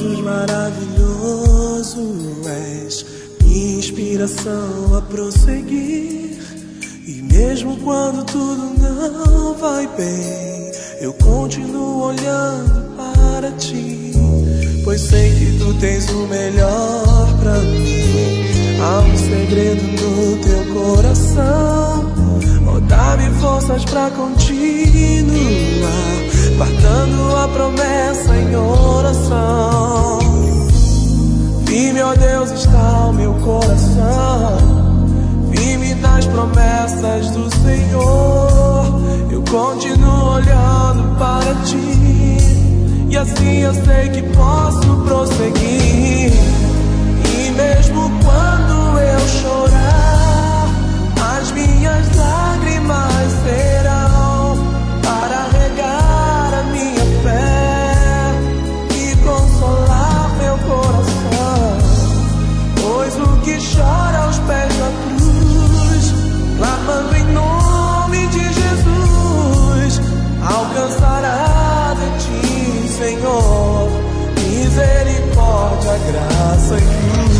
Jesus maravilhoso, és minha inspiração a prosseguir. E mesmo quando tudo não vai bem, eu continuo olhando para ti, pois sei que tu tens o melhor pra mim. Há um segredo no teu coração, oh, dá-me forças pra continuar, guardando a promessa em oração. Firme, ó Deus, está o meu coração, firme nas promessas do Senhor. Eu continuo olhando para ti, e assim eu sei que posso prosseguir. E mesmo quando eu chorar, as minhas lágrimas serão para regar a minha fé e consolar meu coração. Pois o que chora aos pés da cruz, clamando em nome de Jesus, alcançará de ti, Senhor, misericórdia, graça e luz.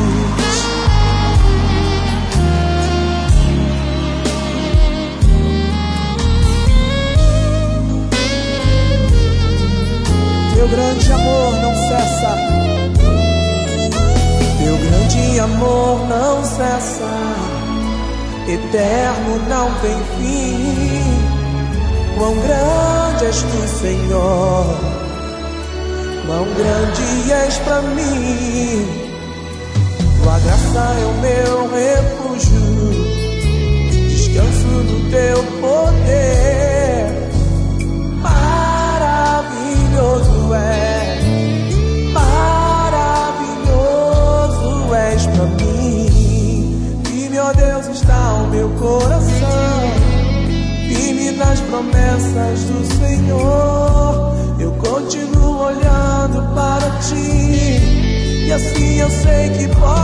Teu grande amor não cessa, teu grande amor não cessa, eterno não tem fim. Quão grande és tu, Senhor, quão grande és pra mim. Tua graça é o meu refúgio, descanso no teu poder. Maravilhoso és pra mim. Firme, ó Deus, está o meu coração, firme nas promessas do Senhor. Eu continuo olhando para ti, e assim eu sei que posso